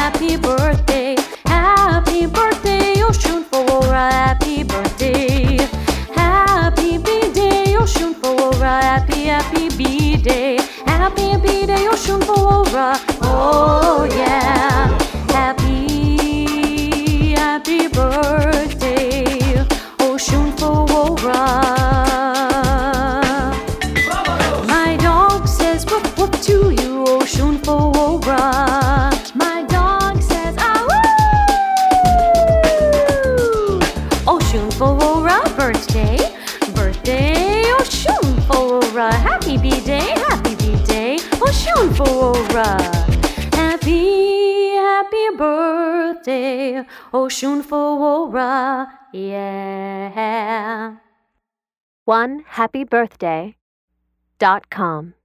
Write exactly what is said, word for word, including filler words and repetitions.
happy birthday. Happy birthday, Oshun Fora, happy birthday. Happy B-Day, Oshun Fora, happy, happy B-Day. Happy B-Day, Oshun Fora, oh yeah. Happy, happy birthday, Oshun Fora. My dog says whoop whoop to you, Oshun Fora. My dog says ah woo. Oshun Fora, birthday, birthday, Oshun Fora. Happy B-Day, happy B-Day, Oshun Fora. Happy, happy birthday, Oshun Fora, yeah. one happy birthday dot com